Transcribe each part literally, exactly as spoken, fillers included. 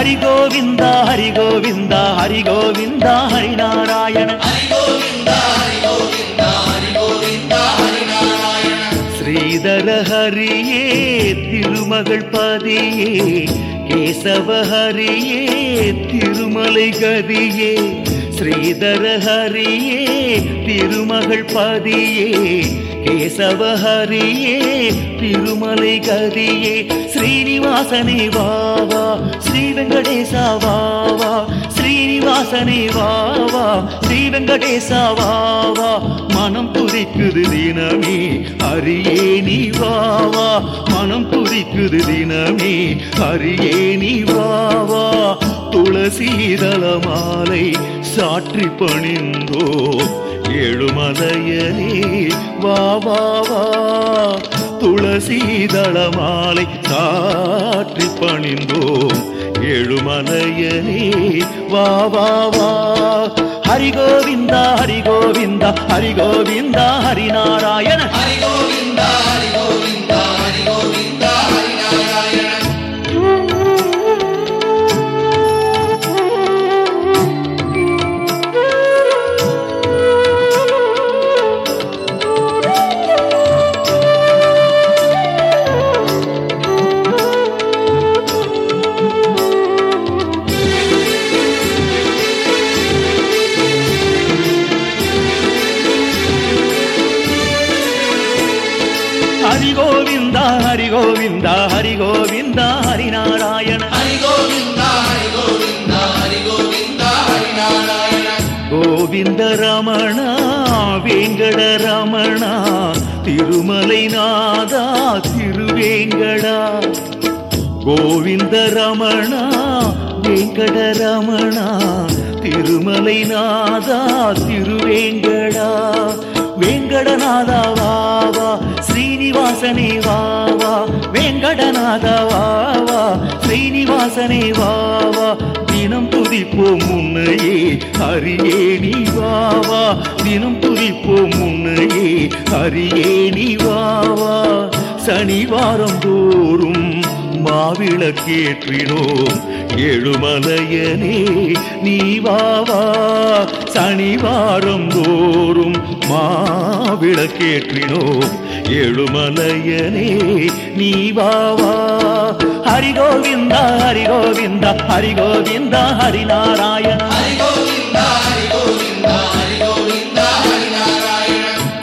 हरि गोविंद हरि गोविंद हरि गोविंद हरि नारायण हरि गोविंद हरि गोविंद हरि गोविंद हरि नारायण श्रीधर हरिये तिरुमगल पदिये केशव हरिये तिरुमलै गदिये श्रीधर हरिये तिरुमगल पदिये केशव हरिये तिरुमलै गदिये श्रीनिवासने वावा श्री वेंकटेशा वावा श्रीनिवासने वावा श्री वेंकटेशा वावा मनम तुदिक्कुदु दिनमे हरिये नी वावा मनम तुदिक्कुदु दिनमे हरिये नी वावा तुलसीदल माலை சாற்றி பணிந்தோ ஏழுமலையனே வா வா வா துளசீதள மாலை சாற்றி பணிந்தோம் ஏழுமலையனே வா வா வா ஹரி கோவிந்த ஹரி கோவிந்த ஹரி கோவிந்த ஹரி நாராயண ஹரி கோவிந்த ஹரி கோவிந்த ஹரி கோவிந்த ஹரி நாராயண हरि गोविंद हरि गोविंद हरि गोविंद हरि नारायण हरि गोविंद हरि गोविंद हरि गोविंद हरि नारायण गोविंद रमण वेंकट रमण तिरुमलै नादा तिरुवेंकटा गोविंद रमण वेंकट रमण तिरुमलै नादा तिरुवेंकटा वेंकटनादा वावा श्रीनिवासने वावा वेंकटनादा वावा श्रीनिवासने वावा दिनम तुदिप्पोम मुन्नये हरिये नी वावा दिनम तुदिप्पोम मुन्नये हरिये नी वावा शनिवारम तोறும் மாவிளக்கேற்றினோம் ஏழுமலையனே நீ வாவா சனிவாரம் தோறும் மாவிளக்கேற்றினோம் ஏழுமலையனே நீ வாவா ஹரி கோவிந்த ஹரி கோவிந்த ஹரி கோவிந்த ஹரி நாராயண ஹரி கோவிந்த ஹரி கோவிந்த ஹரி கோவிந்த ஹரி நாராயண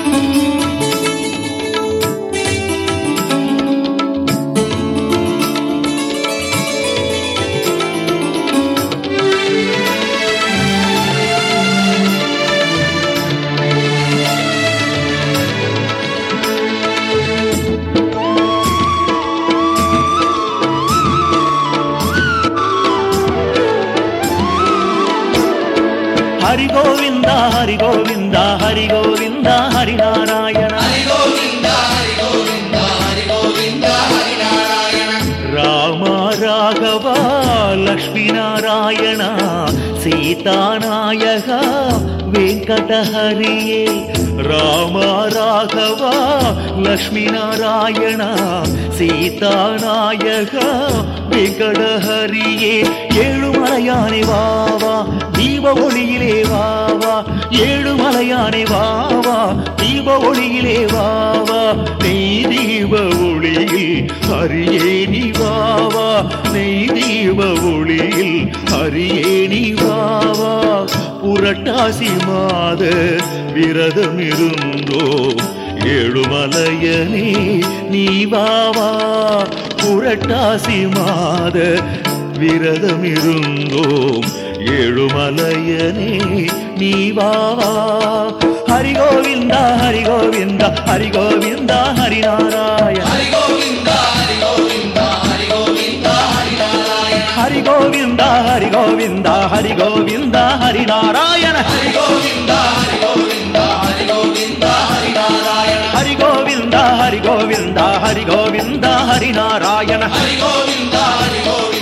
हरि गोविंद हरि गोविंद हरि गोविंद हरि नारायण हरि गोविंद हरि गोविंद हरि गोविंद हरि नारायण राम राघव लक्ष्मी नारायण सीता नायक वेंकट हरिये राम राघव लक्ष्मी नारायण सीता नायक वेंकट हरिये ஏழுமலையானே வாவா தீப ஒளியிலே வாவா ஏழுமலையானே வாவா தீப ஒளியிலே வாவா நெய் தீப ஒளியில் ஹரியே நீ வாவா நெய் தீப ஒளியில் ஹரியே நீ வாவா புரட்டாசி மாத விரதம் இருந்தோ ஏழுமலையனே நீ வாவா புரட்டாசி மாத விரதம் இருந்தோம் ஏழுமலையனே நீ வாவா ஹரி கோவிந்த ஹரி கோவிந்த ஹரி கோவிந்த ஹரி நாராயண ஹரி கோவிந்த ஹரி கோவிந்த ஹரி கோவிந்த ஹரி நாராயண ஹரி கோவிந்த ஹரி கோவிந்த ஹரி கோவிந்த ஹரி நாராயண ஹரி கோவிந்த ஹரி கோவிந்த ஹரி கோவிந்த ஹரி நாராயண ஹரி கோவிந்த ஹரி கோவிந்த ஹரி கோவிந்த ஹரி நாராயண ஹரி கோவிந்த ஹரி கோவிந்த